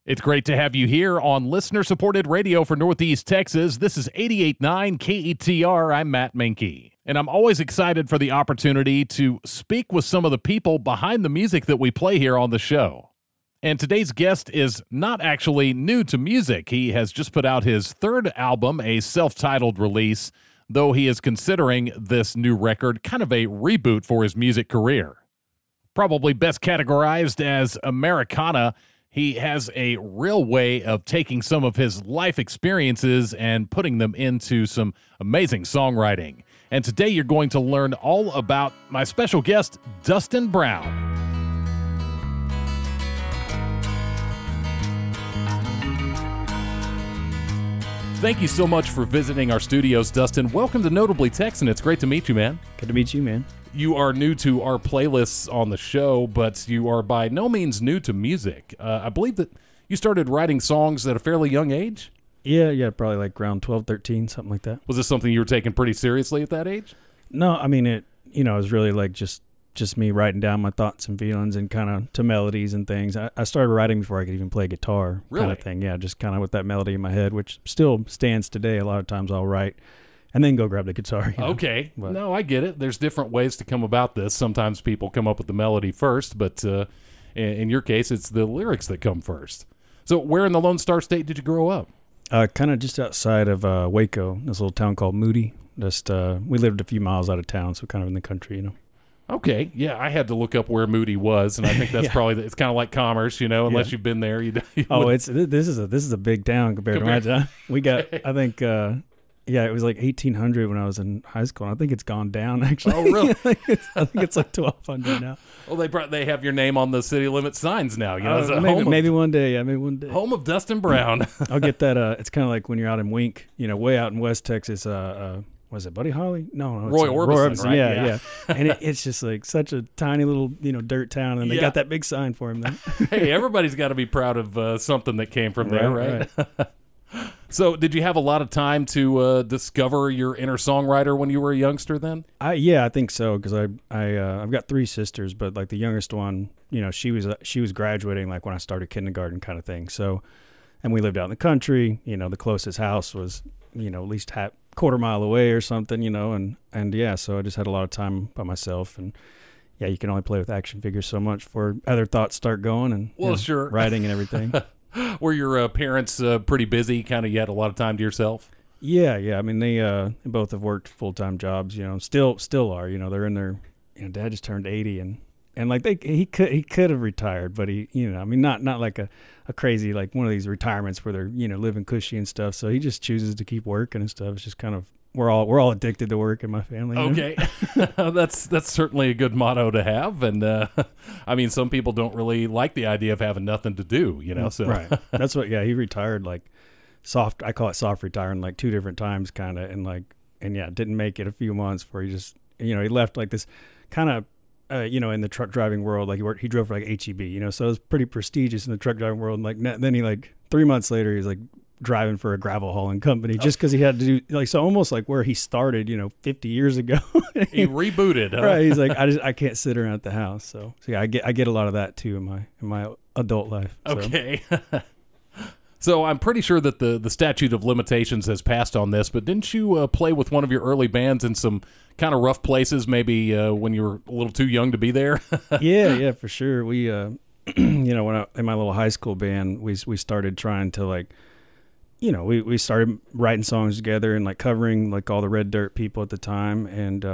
It's great to have you here on listener-supported radio for Northeast Texas. This is 88.9 KETR. I'm Matt Menke, and I'm always excited for the opportunity to speak with some of the people behind the music that we play here on the show. And today's guest is not actually new to music. He has just put out his third album, a self-titled release, though he is considering this new record kind of a reboot for his music career. Probably best categorized as Americana, he has a real way of taking some of his life experiences and putting them into some amazing songwriting. And today you're going to learn all about my special guest, Dustin Brown. Thank you so much for visiting our studios, Dustin. Welcome to Notably Texan. It's great to meet you, man. Good to meet you, man. You are new to our playlists on the show, but you are by no means new to music. I believe that you started writing songs at a fairly young age? Yeah, probably like around 12, 13, something like that. Was this something you were taking pretty seriously at that age? No, I mean, it was really like just me writing down my thoughts and feelings and kind of to melodies and things. I started writing before I could even play guitar. Really? Kind of thing. Yeah, just kind of with that melody in my head, which still stands today. A lot of times I'll write and then go grab the guitar. Okay. But No, I get it. There's different ways to come about this. Sometimes people come up with the melody first, but in your case, it's the lyrics that come first. So where in the Lone Star State did you grow up? kind of just outside of Waco, this little town called Moody. Just we lived a few miles out of town, so kind of in the country, Okay, yeah, I had to look up where Moody was, and I think that's probably it's kind of like Commerce, unless you've been there. You this is a big town compared to my town. We got I think it was like 1,800 when I was in high school. And I think it's gone down actually. Oh, really? I think it's like 1,200 now. Well, they have your name on the city limit signs now. Maybe one day. Yeah, maybe one day. Home of Dustin Brown. I'll get that. It's kind of like when you're out in Wink, way out in West Texas. Was it Buddy Holly? No, Roy Orbison, right? Yeah. And it's just like such a tiny little, dirt town, and they got that big sign for him then. Hey, everybody's got to be proud of something that came from there, right? So, did you have a lot of time to discover your inner songwriter when you were a youngster? Then, I think so, because I've got three sisters, but like the youngest one, she was graduating like when I started kindergarten, kind of thing. So, and we lived out in the country. The closest house was at least quarter mile away or something, and so I just had a lot of time by myself, and you can only play with action figures so much before other thoughts start going, and sure, writing and everything. Were your parents pretty busy? Kind of, you had a lot of time to yourself? Yeah. I mean, they both have worked full-time jobs. Still are. They're in their. Dad just turned 80, and like he could have retired, but he not like a crazy like one of these retirements where they're living cushy and stuff. So he just chooses to keep working and stuff. It's just kind of we're all addicted to work in my family. Okay, that's certainly a good motto to have, and I mean some people don't really like the idea of having nothing to do. So right. That's what. Yeah, he retired like soft. I call it soft retiring, like 2 different times, kind of, and didn't make it a few months before he just he left like this kind of. In the truck driving world, like he drove for like HEB, so it was pretty prestigious in the truck driving world. And like then he like 3 months later, he's like driving for a gravel hauling company just because he had to do like so almost like where he started, 50 years ago. He rebooted, huh? Right? He's like I can't sit around at the house, so I get a lot of that too in my adult life. So. Okay. So I'm pretty sure that the statute of limitations has passed on this, but didn't you play with one of your early bands in some kind of rough places, maybe when you were a little too young to be there? Yeah, for in my little high school band, we started trying to like, we started writing songs together and like covering like all the Red Dirt people at the time, and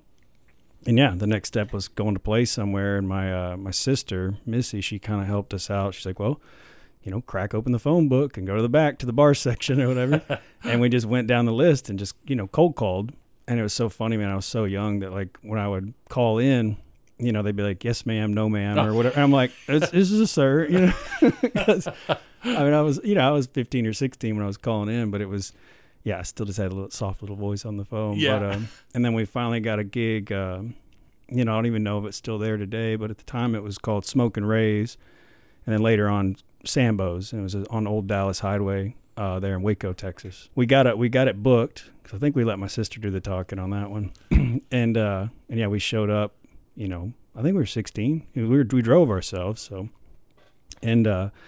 the next step was going to play somewhere, and my sister Missy, she kind of helped us out. She's like, well, crack open the phone book and go to the back to the bar section or whatever. And we just went down the list and just, cold called. And it was so funny, man. I was so young that like when I would call in, they'd be like, yes, ma'am, no, ma'am, or whatever. And I'm like, this is a sir, because I was 15 or 16 when I was calling in, but it was, I still just had a little soft little voice on the phone. Yeah. But, and then we finally got a gig, I don't even know if it's still there today, but at the time it was called Smoke and Rays. And then later on, Sambo's, and it was on Old Dallas Highway there in Waco, Texas. We got it booked because I think we let my sister do the talking on that one, and we showed up. I think we were 16. We drove ourselves, so and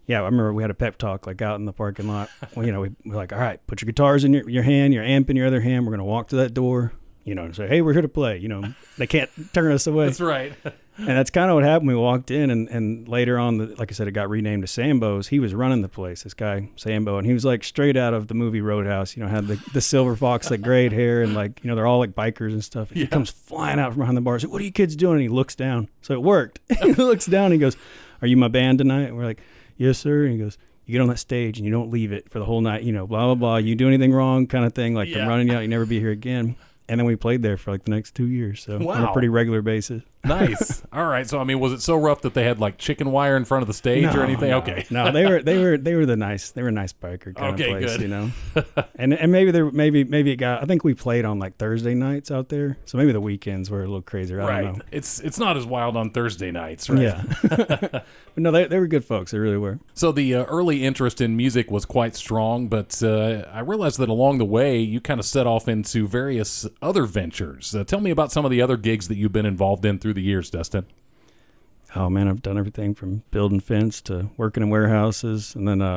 yeah, I remember we had a pep talk like out in the parking lot. Well, we're like, all right, put your guitars in your hand, your amp in your other hand. We're going to walk to that door, and say, hey, we're here to play. They can't turn us away. That's right. And that's kind of what happened. We walked in, and later on, like I said, it got renamed to Sambo's. He was running the place, this guy, Sambo, and he was like straight out of the movie Roadhouse, had the silver fox, like grayed hair, and like, they're all like bikers and stuff. And He comes flying out from behind the bar. He's like, what are you kids doing? And he looks down. So it worked. He looks down, and he goes, are you my band tonight? And we're like, yes, sir. And he goes, you get on that stage and you don't leave it for the whole night, blah, blah, blah. You do anything wrong kind of thing. Like, I'm running you out. You never be here again. And then we played there for like the next 2 years. So on a pretty regular basis. Nice. All right. So, I mean, was it so rough that they had like chicken wire in front of the stage or anything? No. Okay. No, they were the nice biker kind of place, good. And maybe it got, I think we played on like Thursday nights out there. So maybe the weekends were a little crazier. I don't know. It's not as wild on Thursday nights, right? Yeah. But no, they were good folks. They really were. So the early interest in music was quite strong, but I realized that along the way you kind of set off into various other ventures. Tell me about some of the other gigs that you've been involved in through the years, Dustin. Oh man, I've done everything from building fence to working in warehouses, and then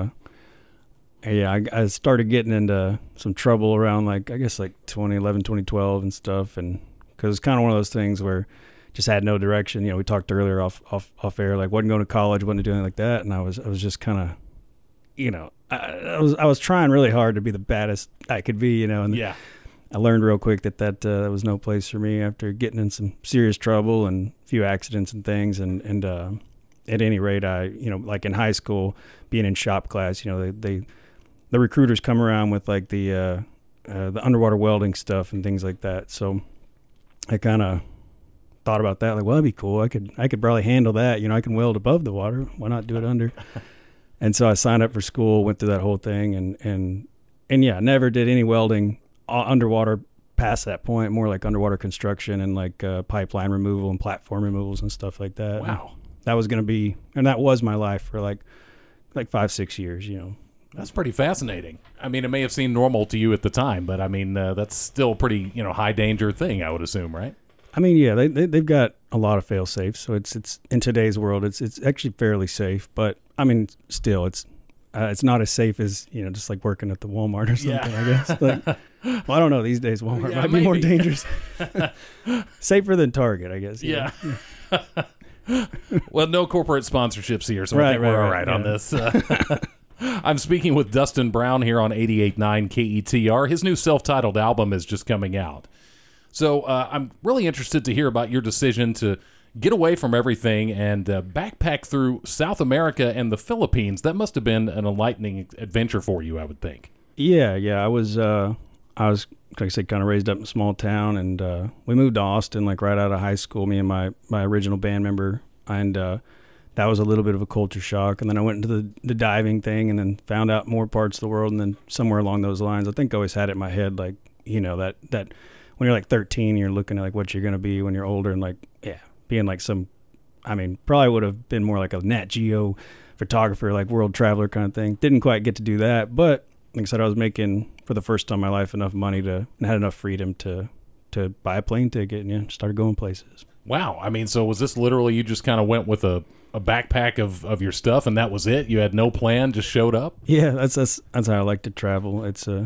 I started getting into some trouble around like 2011, 2012 and stuff, and because it's kind of one of those things where just had no direction. We talked earlier off air, like wasn't going to college, wasn't doing anything like that, and I was just kind of, I was trying really hard to be the baddest I could be, and yeah. I learned real quick that was no place for me after getting in some serious trouble and a few accidents and things. And at any rate, I, like in high school, being in shop class, the recruiters come around with like the underwater welding stuff and things like that. So I kind of thought about that. Like, well, that'd be cool. I could probably handle that. I can weld above the water. Why not do it under? And so I signed up for school, went through that whole thing, and yeah, never did any welding underwater past that point, more like underwater construction and like pipeline removal and platform removals and stuff like that. Wow. And that was going to be, and that was my life for like 5-6 years, That's pretty fascinating. I mean, it may have seemed normal to you at the time, but I mean, that's still a pretty, high danger thing, I would assume, right? I mean, yeah, they've got a lot of fail safes. So it's in today's world, it's actually fairly safe, but I mean, still it's not as safe as, just like working at the Walmart or something, I guess. Like, well, I don't know. These days, Walmart might be more dangerous. Safer than Target, I guess. Yeah. Well, no corporate sponsorships here, so right, I think we're all right yeah. on this. I'm speaking with Dustin Brown here on 88.9 KETR. His new self-titled album is just coming out. So I'm really interested to hear about your decision to get away from everything and backpack through South America and the Philippines. That must have been an enlightening adventure for you, I would think. Yeah. I was, like I said, kind of raised up in a small town, and we moved to Austin like right out of high school, me and my original band member, and that was a little bit of a culture shock. And then I went into the diving thing and then found out more parts of the world, and then somewhere along those lines, I think I always had it in my head, like, that when you're like 13, you're looking at like what you're going to be when you're older, and like, yeah, being like probably would have been more like a Nat Geo photographer, like world traveler kind of thing. Didn't quite get to do that, but like I said, I was making for the first time in my life enough money and had enough freedom to buy a plane ticket and started going places. Wow. I mean, so was this literally you just kind of went with a backpack of your stuff and that was it? You had no plan, just showed up? Yeah, that's how I like to travel. It's the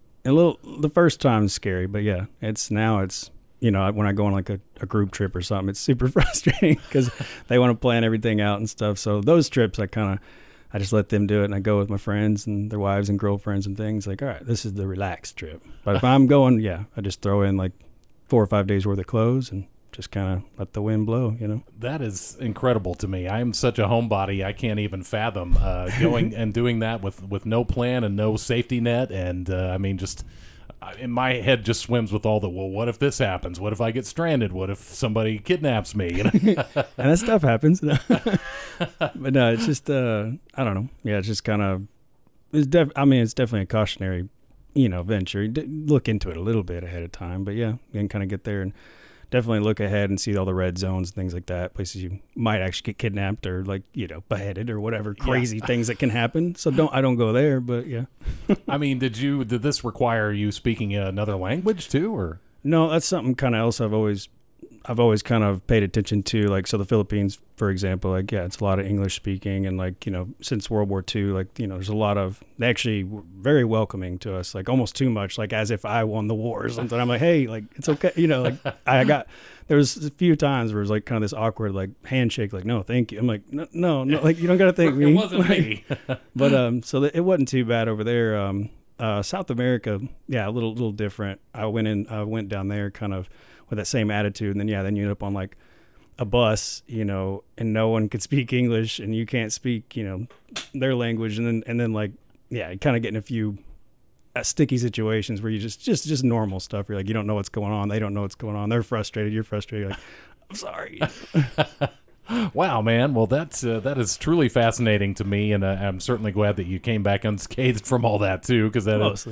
first time is scary, but yeah, it's when I go on like a group trip or something, it's super frustrating because they want to plan everything out and stuff. So those trips, I just let them do it, and I go with my friends and their wives and girlfriends and things. Like, all right, this is the relaxed trip. But if I'm going, I just throw in like 4 or 5 days worth of clothes and just kind of let the wind blow, That is incredible to me. I'm such a homebody, I can't even fathom going and doing that with no plan and no safety net. And just in my head just swims with all the, well, what if this happens? What if I get stranded? What if somebody kidnaps me? And that stuff happens. But no, it's just, I don't know. Yeah, it's just kind of, it's definitely a cautionary, venture. Look into it a little bit ahead of time. But yeah, you can kind of get there and definitely look ahead and see all the red zones and things like that, places you might actually get kidnapped or like, beheaded or whatever crazy things that can happen. So I don't go there, but yeah. I mean, did this require you speaking another language too, or? No, that's something kind of else I've always I've always kind of paid attention to, like, so the Philippines, for example, like, yeah, it's a lot of English speaking, and like, you know, since World War II, like, you know, there's a lot of, they actually were very welcoming to us, like almost too much, like as if I won the war or something. I'm like, hey, like, it's okay, you know, like there was a few times where it was like kind of this awkward like handshake, like, no, thank you. I'm like, no, like, you don't got to thank me. It wasn't me. But so it wasn't too bad over there. South America, yeah, a little different. I went down there kind of with that same attitude, and then you end up on like a bus, you know, and no one could speak English, and you can't speak, you know, their language, and then like, yeah, you kind of get in a few sticky situations where you just normal stuff. You're like, you don't know what's going on, they don't know what's going on, they're frustrated, you're frustrated, you're like, I'm sorry. Wow, man. Well, that is truly fascinating to me, and I'm certainly glad that you came back unscathed from all that too, because that Mostly.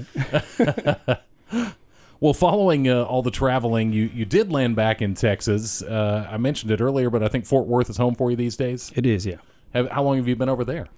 Well, following all the traveling, you did land back in Texas. I mentioned it earlier, but I think Fort Worth is home for you these days. It is, yeah. How long have you been over there?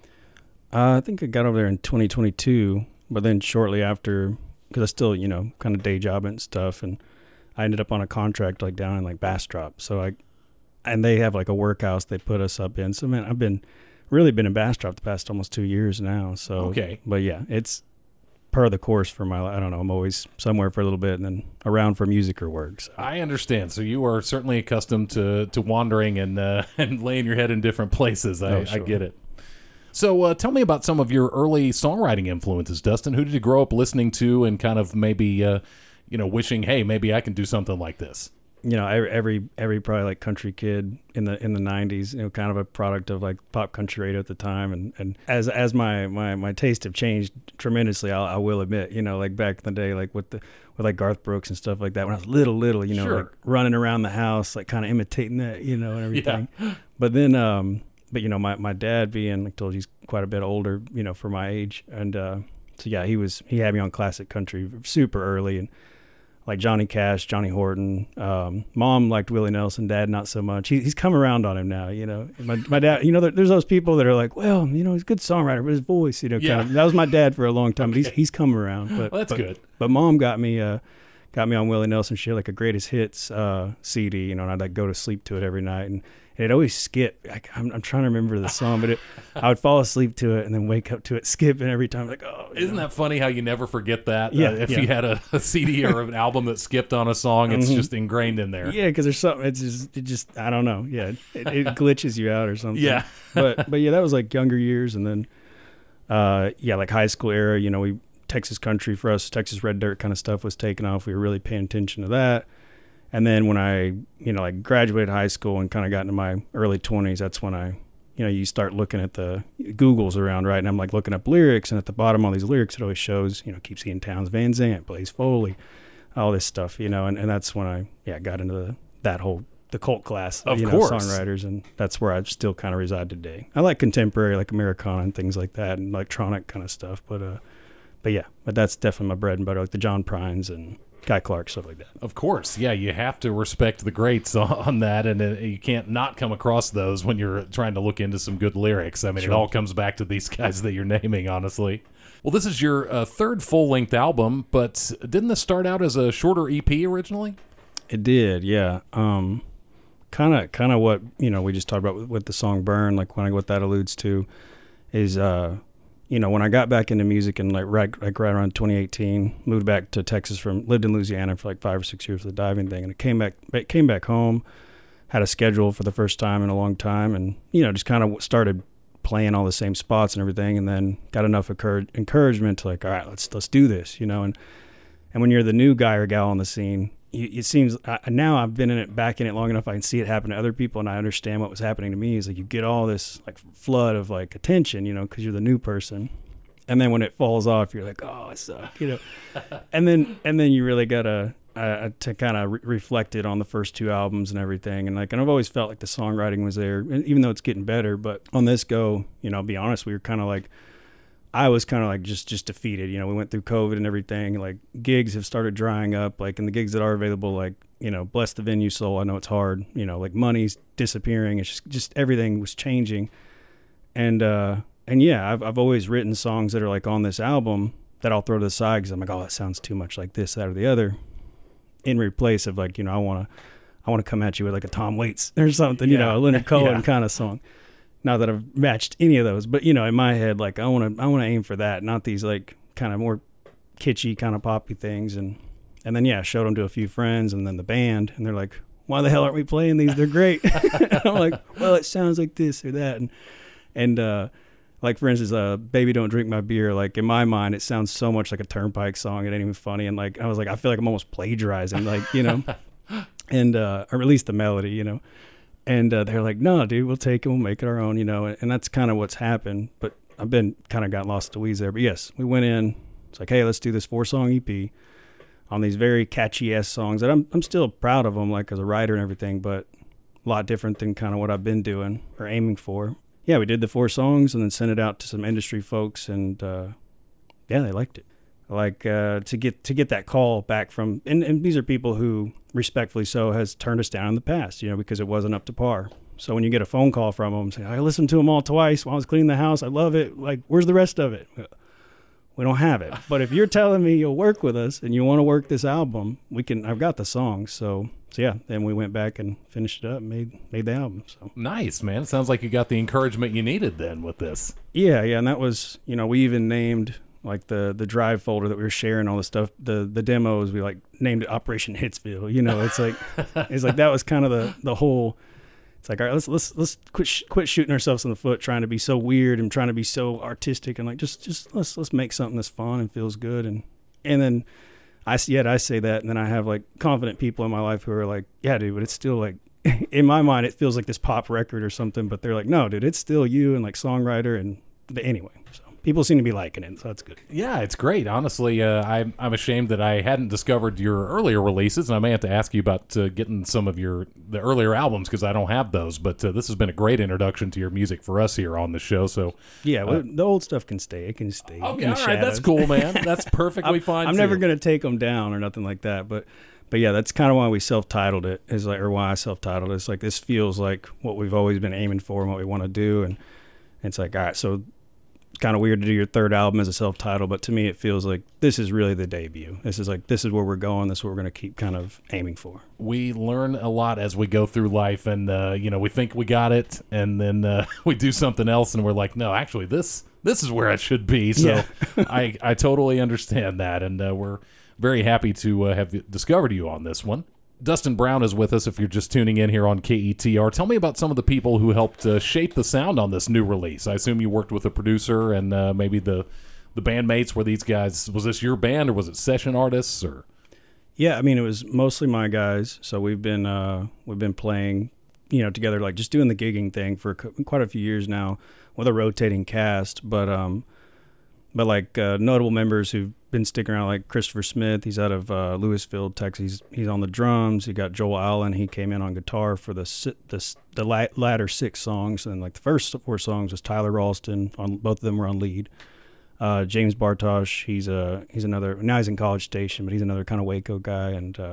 I think I got over there in 2022, but then shortly after, because I still, you know, kind of day job and stuff, and I ended up on a contract like down in like Bastrop. So and they have like a workhouse they put us up in. So man, I've really been in Bastrop the past almost 2 years now. So okay, but yeah, it's per the course for my, I don't know, I'm always somewhere for a little bit and then around for music or work. So. I understand. So you are certainly accustomed to wandering and laying your head in different places. I get it. So tell me about some of your early songwriting influences, Dustin. Who did you grow up listening to and kind of maybe, wishing, hey, maybe I can do something like this? You know, every probably like country kid in the 90s, you know, kind of a product of like pop country radio at the time. And as my taste have changed tremendously, I will admit, you know, like back in the day, like with like Garth Brooks and stuff like that, when I was little, you know, sure, like running around the house, like kind of imitating that, you know, and everything. Yeah. But then, but you know, my dad being, like I told you, he's quite a bit older, you know, for my age. And, so yeah, he had me on classic country super early, and like Johnny Cash, Johnny Horton. Mom liked Willie Nelson, Dad not so much. He's come around on him now, you know. My dad, you know, there's those people that are like, well, you know, he's a good songwriter, but his voice, you know, yeah, kind of. That was my dad for a long time, okay, but he's come around. But well, that's good. But Mom got me on Willie Nelson. She had like a greatest hits CD, you know, and I'd like go to sleep to it every night, and it always skip. I'm trying to remember the song, but I would fall asleep to it and then wake up to it skipping every time. Like, oh, isn't that funny how you never forget that? Yeah, if yeah. you had a CD or an album that skipped on a song, it's just ingrained in there. Yeah, because there's something. It just I don't know. Yeah, it glitches you out or something. Yeah, but yeah, that was like younger years, and then like high school era. You know, Texas country for us, Texas red dirt kind of stuff was taking off. We were really paying attention to that. And then when I, you know, like graduated high school and kind of got into my early 20s, that's when I, you know, you start looking at the Googles around, right? And I'm like looking up lyrics, and at the bottom of all these lyrics, it always shows, you know, Keep Seeing Towns Van Zandt, Blaze Foley, all this stuff, you know, and that's when I got into the cult class of course, songwriters, and that's where I still kind of reside today. I like contemporary, like Americana and things like that, and electronic kind of stuff, but that's definitely my bread and butter, like the John Prines and Guy Clark, stuff like that. Of course. Yeah, you have to respect the greats on that, and you can't not come across those when you're trying to look into some good lyrics. I mean, Sure. It all comes back to these guys that you're naming, honestly. Well, this is your third full-length album, but didn't this start out as a shorter EP originally? It did, yeah. Kind of what, you know, we just talked about with the song Burn, like what that alludes to is, you know, when I got back into music and right around 2018, moved back to Texas lived in Louisiana for like 5 or 6 years for the diving thing, and I came back home, had a schedule for the first time in a long time, and, you know, just kind of started playing all the same spots and everything, and then got enough encouragement to like, all right, let's do this, you know, and when you're the new guy or gal on the scene, it seems now I've been back in it long enough, I can see it happen to other people, and I understand what was happening to me. Is like you get all this like flood of like attention, you know, because you're the new person, and then when it falls off, you're like, oh, I suck, you know, and then you really gotta to kind of reflect it on the first two albums and everything, and I've always felt like the songwriting was there, and even though it's getting better, but on this go, you know, I'll be honest, we were kind of like. I was kind of like just defeated. You know, we went through COVID and everything. Like gigs have started drying up. Like, and the gigs that are available, like, you know, bless the venue soul. I know it's hard. You know, like money's disappearing. It's just everything was changing. And yeah, I've always written songs that are like on this album that I'll throw to the side because I'm like, oh, that sounds too much like this, that, or the other. In replace of like, you know, I want I want to come at you with like a Tom Waits or something, a Leonard Cohen kind of song. Not that I've matched any of those, but in my head, like I want to aim for that, not these like kind of more kitschy kind of poppy things. And then, I showed them to a few friends and then the band, and they're like, why the hell aren't we playing these? They're great. I'm like, well, it sounds like this or that. And like, for instance, Baby Don't Drink My Beer, like in my mind, it sounds so much like a Turnpike song. It ain't even funny. And like, I was like, I feel like I'm almost plagiarizing, like, and, or at least the melody, and they're like, no, dude, we'll take it. We'll make it our own, and that's kind of what's happened. But I've been kind of got lost in the weeds there. But yes, we went in. It's like, hey, let's do this 4-song EP on these very catchy ass songs that I'm still proud of them, like as a writer and everything, but a lot different than kind of what I've been doing or aiming for. Yeah, we did the 4 songs and then sent it out to some industry folks, and they liked it. Like to get that call back from, and these are people who respectfully so has turned us down in the past, because it wasn't up to par. So when you get a phone call from them saying, I listened to them all twice while I was cleaning the house, I love it, like, where's the rest of it? We don't have it. But if you're telling me you'll work with us and you want to work this album, I've got the songs. So yeah, then we went back and finished it up and made the album. So nice, man. It sounds like you got the encouragement you needed then with this. Yeah. And that was, we even named like the drive folder that we were sharing all the stuff, the demos, we like named it Operation Hitsville. It's like that was kind of the whole. It's like, all right, let's quit shooting ourselves in the foot, trying to be so weird and trying to be so artistic, and like just let's make something that's fun and feels good. And then I say that, and then I have like confident people in my life who are like, yeah, dude, but it's still like in my mind it feels like this pop record or something, but they're like, no, dude, it's still you and like songwriter anyway. So people seem to be liking it, so that's good. Yeah, it's great. Honestly, I'm ashamed that I hadn't discovered your earlier releases, and I may have to ask you about getting some of the earlier albums because I don't have those. But this has been a great introduction to your music for us here on the show. So yeah, the old stuff can stay. It can stay. Okay, all right, that's cool, man. That's perfectly fine. I'm never going to take them down or nothing like that. But yeah, that's kind of why we self-titled it. Why I self-titled it. It's like this feels like what we've always been aiming for and what we want to do, and it's like, all right, so. Kind of weird to do your third album as a self-title, but to me it feels like this is really the debut. This is where we're going. This is what we're going to keep kind of aiming for. We learn a lot as we go through life, and we think we got it, and then we do something else, and we're like, no, actually this is where it should be. So yeah. I totally understand that, and we're very happy to have discovered you on this one. Dustin Brown is with us if you're just tuning in here on KETR. Tell me about some of the people who helped shape the sound on this new release. I assume you worked with a producer and maybe the bandmates. Were these guys, was this your band or was it session artists? Or? Yeah, I mean, it was mostly my guys. So we've been playing, together, like just doing the gigging thing for quite a few years now with a rotating cast. But like notable members who've been sticking around, like Christopher Smith. He's out of Louisville, Texas. He's on the drums. You got Joel Allen. He came in on guitar for the latter 6 songs, and like the first 4 songs was Tyler Ralston. Both of them were on lead. James Bartosh. He's another. Now he's in College Station, but he's another kind of Waco guy.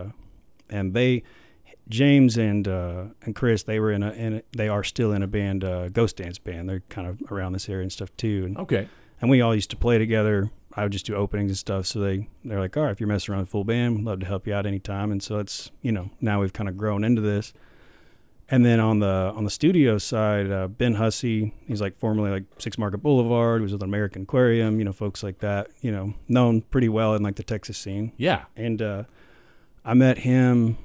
And they, James and Chris, they are still in a band, Ghost Dance band. They're kind of around this area and stuff too. Okay. And we all used to play together. I would just do openings and stuff. So they're like, all right, if you're messing around with full band, we'd love to help you out anytime. And so it's, now we've kind of grown into this. And then on the studio side, Ben Hussey, he's like formerly like 6 Market Boulevard, he was with American Aquarium, folks like that, known pretty well in like the Texas scene. Yeah. And I met him,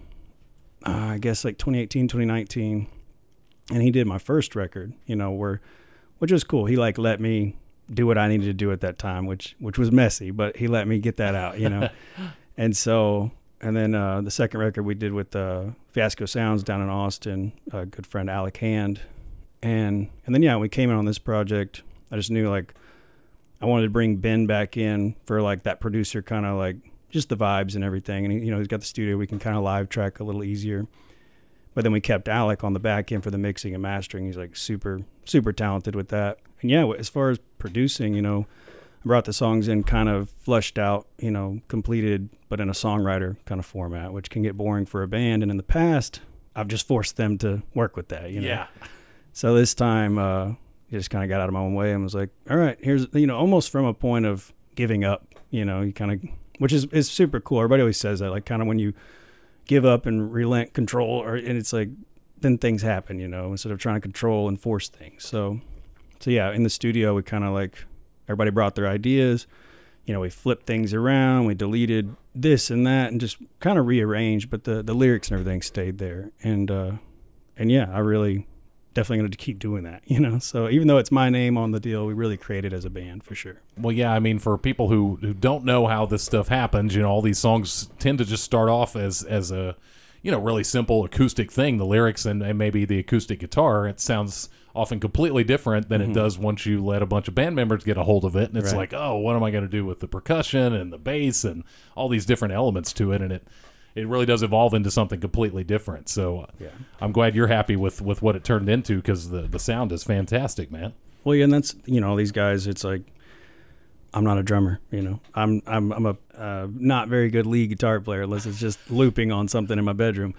I guess like 2018, 2019. And he did my first record, which was cool. He like let me do what I needed to do at that time, which was messy, but he let me get that out, And so, and then the second record we did with Fiasco Sounds down in Austin, a good friend Alec Hand, and then yeah, we came in on this project. I just knew like I wanted to bring Ben back in for like that producer kind of like just the vibes and everything, and he's got the studio, we can kind of live track a little easier. But then we kept Alec on the back end for the mixing and mastering. He's like super, super talented with that. And yeah, as far as producing, I brought the songs in kind of flushed out, completed, but in a songwriter kind of format, which can get boring for a band. And in the past, I've just forced them to work with that, Yeah. So this time, I just kind of got out of my own way and was like, all right, here's, almost from a point of giving up, you kind of, which is super cool. Everybody always says that, like kind of when you give up and relent control, and it's like, then things happen, instead of trying to control and force things. So yeah, in the studio, we kind of like, everybody brought their ideas, we flipped things around, we deleted this and that, and just kind of rearranged, but the lyrics and everything stayed there. And yeah, I really definitely going to keep doing that, So even though it's my name on the deal, we really created as a band for sure. Well, yeah, I mean, for people who don't know how this stuff happens, all these songs tend to just start off as a, really simple acoustic thing. The lyrics and maybe the acoustic guitar, it sounds often completely different than it does once you let a bunch of band members get a hold of it. And it's like, oh, what am I going to do with the percussion and the bass and all these different elements to it? And it really does evolve into something completely different. So I'm glad you're happy with what it turned into, because the sound is fantastic, man. Well, yeah, and that's, these guys, it's like, I'm not a drummer, I'm a not very good lead guitar player unless it's just looping on something in my bedroom.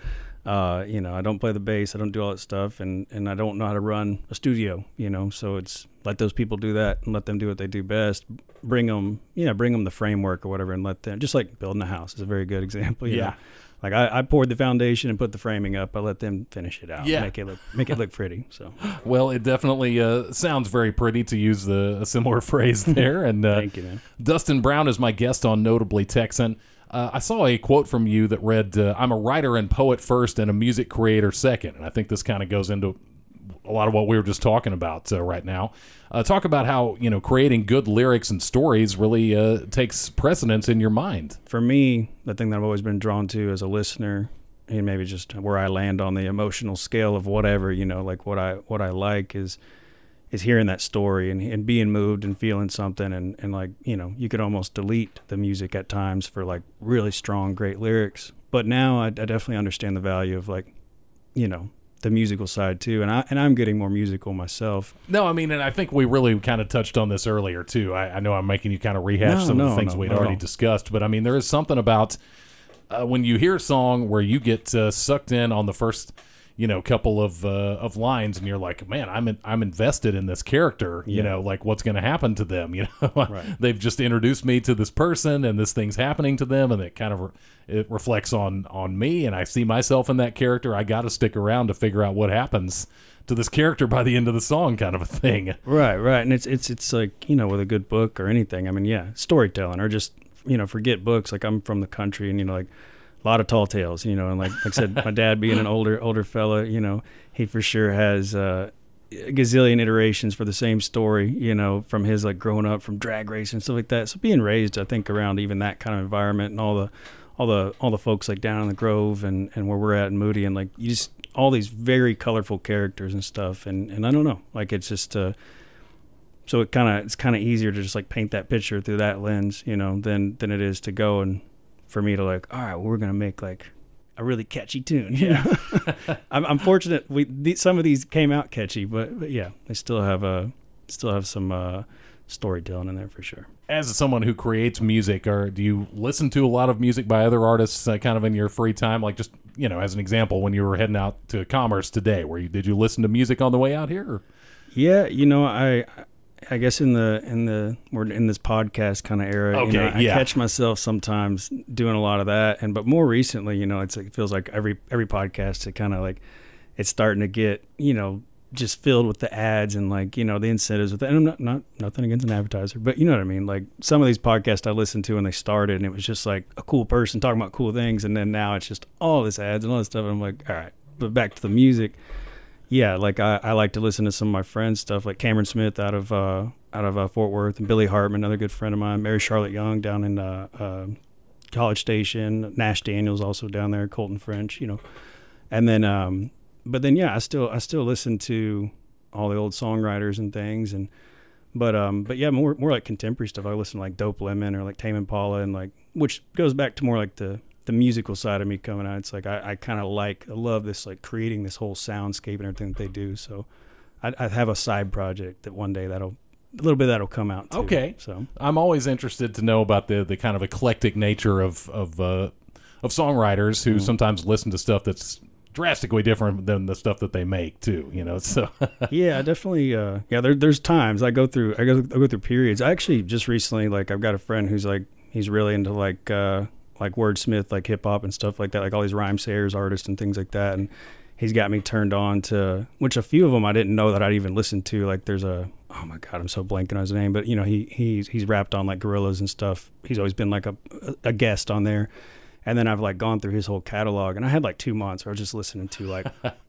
I don't play the bass, I don't do all that stuff, and I don't know how to run a studio, so it's let those people do that and let them do what they do best. Bring them the framework or whatever, and let them, just like building a house is a very good example. You know? Like I poured the foundation and put the framing up. I let them finish it out. Yeah. Make it look pretty. So, well, it definitely sounds very pretty, to use a similar phrase there. And thank you, man. Dustin Brown is my guest on Notably Texan. I saw a quote from you that read, "I'm a writer and poet first, and a music creator second." And I think this kind of goes into a lot of what we were just talking about right now. Talk about how creating good lyrics and stories really takes precedence in your mind. For me, the thing that I've always been drawn to as a listener, and maybe just where I land on the emotional scale of whatever, like what I like is hearing that story and being moved and feeling something, and like, you could almost delete the music at times for like really strong, great lyrics. But now I definitely understand the value of like, the musical side too, and I'm getting more musical myself. No, I mean, and I think we really kind of touched on this earlier too. I know I'm making you kind of rehash some of the things we'd already discussed, but I mean, there is something about when you hear a song where you get sucked in on the first couple of lines, and you're like, man, I'm invested in this character, like what's going to happen to them, Right. They've just introduced me to this person, and this thing's happening to them, and it kind of it reflects on me, and I see myself in that character. I got to stick around to figure out what happens to this character by the end of the song, kind of a thing. Right. And it's like, with a good book or anything, I mean, storytelling, or just, forget books. Like, I'm from the country, and, like, a lot of tall tales, and like I said, my dad being an older fella, he for sure has a gazillion iterations for the same story, from his like growing up from drag racing and stuff like that. So being raised, I think, around even that kind of environment, and all the folks like down in the Grove and where we're at in Moody, and like you just all these very colorful characters and stuff, and I don't know, like it's just so it's kind of easier to just like paint that picture through that lens, than it is to go and for me to like, all right, well, we're gonna make like a really catchy tune. Yeah, I'm fortunate. Some of these came out catchy, but yeah, they still have some storytelling in there for sure. As someone who creates music, or do you listen to a lot of music by other artists, kind of in your free time? Like, just as an example, when you were heading out to Commerce today, did you listen to music on the way out here? Or? Yeah, I guess in we're in this podcast kind of era. Okay, I catch myself sometimes doing a lot of that, but more recently, it feels like every podcast, it kind of like it's starting to get just filled with the ads and like the incentives with that. And I'm not nothing against an advertiser, but you know what I mean. Like some of these podcasts I listened to when they started, and it was just like a cool person talking about cool things, and then now it's just all this ads and all this stuff. And I'm like, all right, but back to the music. Yeah, like I like to listen to some of my friends' stuff, like Cameron Smith out of Fort Worth, and Billy Hartman, another good friend of mine, Mary Charlotte Young down in College Station, Nash Daniels also down there, Colton French, and then but then yeah, I still listen to all the old songwriters and things, but yeah, more like contemporary stuff. I listen to like Dope Lemon or like Tame Impala, and like, which goes back to more like the musical side of me coming out. It's like I kind of I love this, like creating this whole soundscape and everything that they do. So I have a side project that one day that'll come out too. Okay. So I'm always interested to know about the kind of eclectic nature of songwriters who sometimes listen to stuff that's drastically different than the stuff that they make too, so yeah, definitely. There's times I go through periods. I actually just recently, like, I've got a friend who's like, he's really into like wordsmith, like hip hop and stuff like that, like all these rhyme sayers, artists and things like that. And he's got me turned on to, which a few of them I didn't know that I'd even listened to. Like there's oh my God, I'm so blanking on his name, but you know, he's rapped on like Gorillaz and stuff. He's always been like a guest on there. And then I've like gone through his whole catalog, and I had like 2 months where I was just listening to like,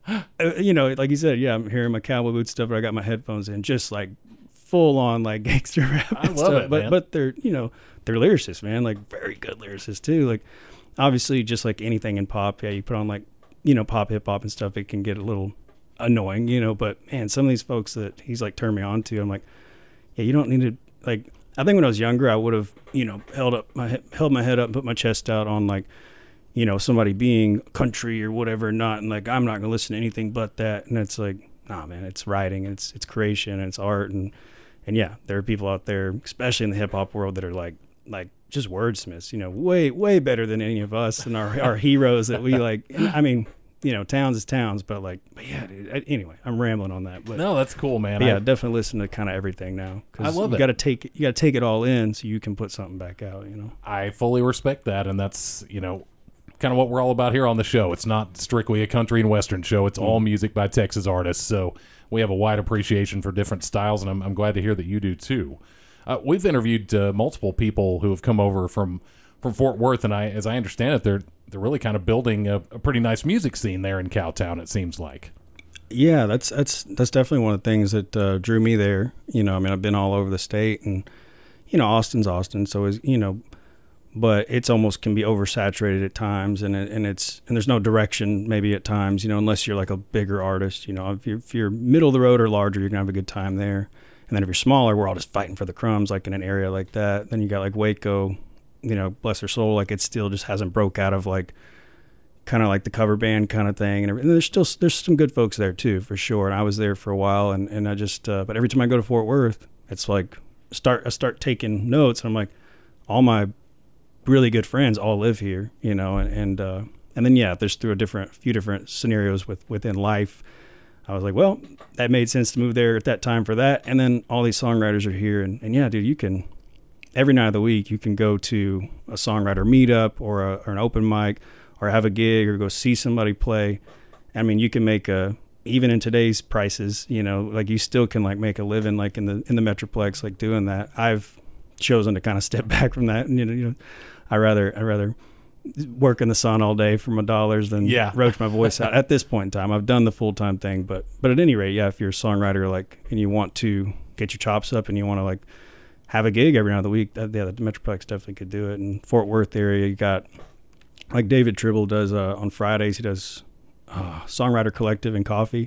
you know, like you said, yeah, I'm hearing my cowboy boot stuff, but I got my headphones in, just like full on like gangster rap and I love stuff. it, man. But they're, you know, they're lyricists, man, like very good lyricists too. Like obviously just like anything in pop, yeah, you put on like, you know, pop, hip hop and stuff, it can get a little annoying, you know, but man, some of these folks that he's like turned me on to, I'm like, yeah, you don't need to like, I think when I was younger, I would have, you know, held my head up and put my chest out on like, you know, somebody being country or whatever, not, and like, I'm not going to listen to anything but that. And it's like, nah, man, it's writing, and it's creation, and it's art. And yeah, there are people out there, especially in the hip hop world, that are like just wordsmiths, you know, way better than any of us and our heroes that we like. I mean, you know, towns is towns, but yeah, dude, anyway, I'm rambling on that. But no, that's cool, man. Yeah, definitely listen to kind of everything now. I love it. You got to take it all in so you can put something back out, you know. I fully respect that, and that's, you know, kind of what we're all about here on the show. It's not strictly a country and western show. It's all music by Texas artists, so we have a wide appreciation for different styles, and I'm glad to hear that you do too. We've interviewed multiple people who have come over from Fort Worth, and as I understand it, they're really kind of building a pretty nice music scene there in Cowtown, it seems like. Yeah, that's definitely one of the things that drew me there. You know, I mean, I've been all over the state, and you know, Austin's Austin, so is, you know, but it's almost can be oversaturated at times, and there's no direction maybe at times, you know, unless you're like a bigger artist. You know, if you're middle of the road or larger, you're gonna have a good time there. And then if you're smaller, we're all just fighting for the crumbs, like in an area like that. Then you got like Waco, you know, bless her soul, like it still just hasn't broke out of like kind of like the cover band kind of thing. And there's some good folks there too, for sure. And I was there for a while, and I just, but every time I go to Fort Worth, it's like I start taking notes, and I'm like, all my really good friends all live here, you know, and then yeah, there's through a few different scenarios within life. I was like, well, that made sense to move there at that time for that. And then all these songwriters are here, and yeah, dude, you can, every night of the week, you can go to a songwriter meetup or an open mic, or have a gig, or go see somebody play. I mean, you can make even in today's prices, you know, like you still can like make a living like in the Metroplex, like doing that. I've chosen to kind of step back from that, and you know, I rather work in the sun all day for my dollars than roach my voice out at this point in time. I've done the full-time thing, but at any rate, yeah, if you're a songwriter, like, and you want to get your chops up and you want to like have a gig every night of the week, the Metroplex definitely could do it. In Fort Worth area, you got like David Tribble does on Fridays, he does Songwriter Collective and coffee.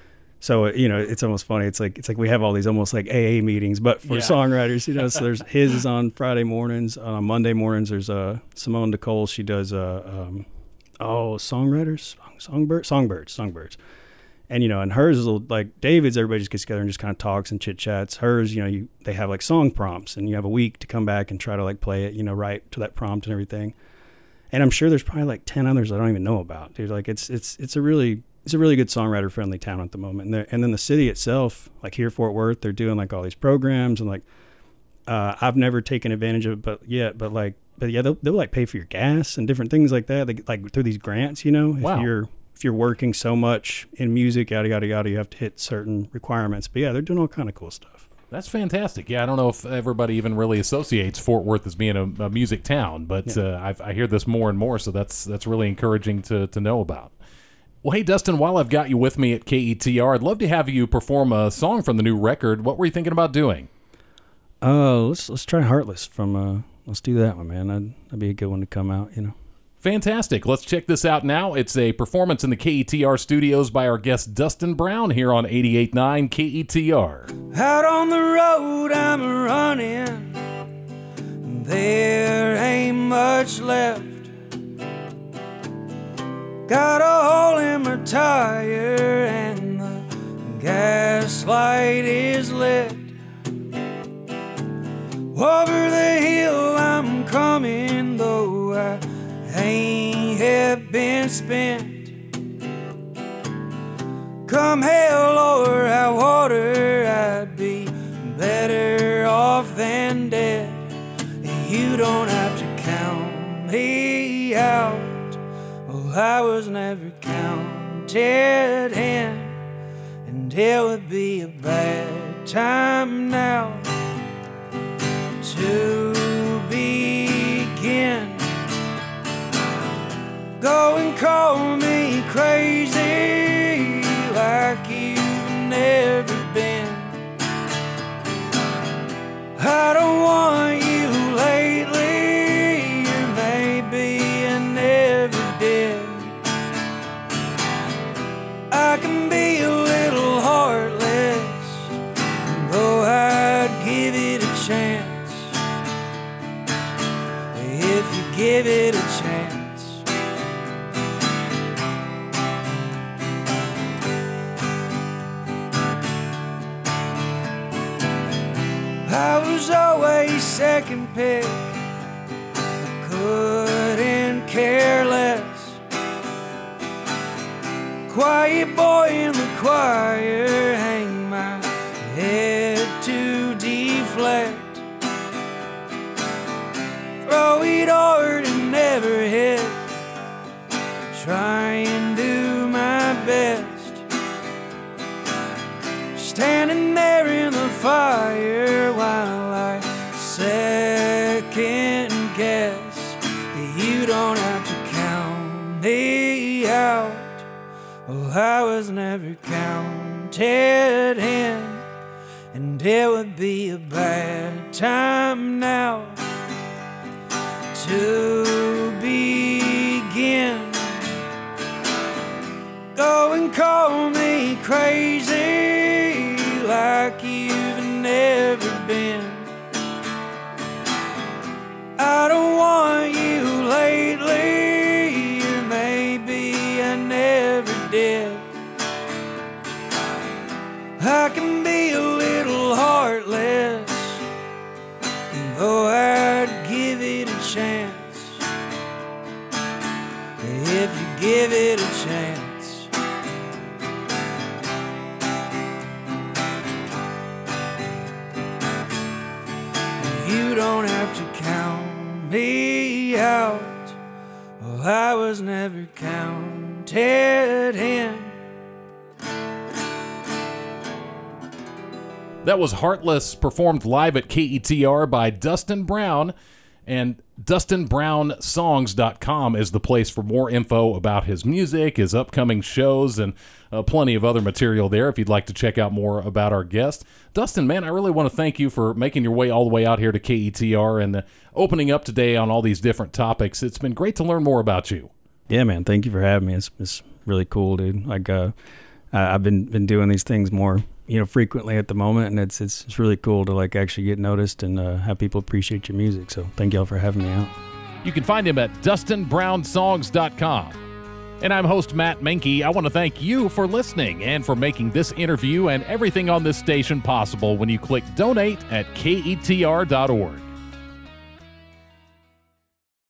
So, you know, it's almost funny. It's like we have all these almost like AA meetings, but for songwriters, you know. So there's his is on Friday mornings. On Monday mornings, there's Simone Nicole. She does songbirds. And you know, and hers is like David's. Everybody just gets together and just kind of talks and chit chats. Hers, you know, they have like song prompts, and you have a week to come back and try to like play it, you know, right to that prompt and everything. And I'm sure there's probably like 10 others I don't even know about, dude. Like it's a really good songwriter friendly town at the moment. And then the city itself, like here, Fort Worth, they're doing like all these programs, and like, I've never taken advantage of it, but yeah, they'll like pay for your gas and different things like that. They, like through these grants, you know, if you're working so much in music, yada, yada, yada, you have to hit certain requirements. But yeah, they're doing all kind of cool stuff. That's fantastic. Yeah, I don't know if everybody even really associates Fort Worth as being a music town, but I hear this more and more, so that's really encouraging to know about. Well, hey, Dustin, while I've got you with me at KETR, I'd love to have you perform a song from the new record. What were you thinking about doing? Let's try Heartless from, let's do that one, man. That'd be a good one to come out, you know. Fantastic. Let's check this out now. It's a performance in the KETR studios by our guest Dustin Brown here on 88.9 KETR. Out on the road I'm running, there ain't much left. Got a hole in my tire and the gas light is lit. Over the hill I'm coming, though I ain't yet been spent. Come hell or high water, I'd be better off than dead. You don't have to count me out. Well, I was never counted in, and it would be a bad time now to begin. Go and call me crazy like you've never been. I don't want you lately, and maybe I never did. I can be a little heartless, though I'd give it a chance. If you give it a chance. I was always second pick, I couldn't care less. Quiet boy in the choir, hang my head to deflect. Throw it hard and never hit, try and do my best. Standing there in the fire while I second guess. You don't have to count me out. Well, I was never counted in, and it would be a bad time now to begin. Go and call me crazy like you've never been. I don't want you lately, or maybe I never did. I can be a little heartless, though I'd give it a chance. If you give it a chance. You don't have to count me out. Well, I was never counted in. That was Heartless, performed live at KETR by Dustin Brown. And DustinBrownSongs.com is the place for more info about his music, his upcoming shows, and plenty of other material there if you'd like to check out more about our guest. Dustin, man, I really want to thank you for making your way all the way out here to KETR and opening up today on all these different topics. It's been great to learn more about you. Yeah, man, thank you for having me. It's really cool, dude. Like, I've been doing these things more, frequently at the moment, and it's really cool to like actually get noticed and have people appreciate your music. So thank y'all for having me out. You can find him at DustinBrownSongs.com. And I'm host Matt Menke. I want to thank you for listening and for making this interview and everything on this station possible when you click donate at KETR.org.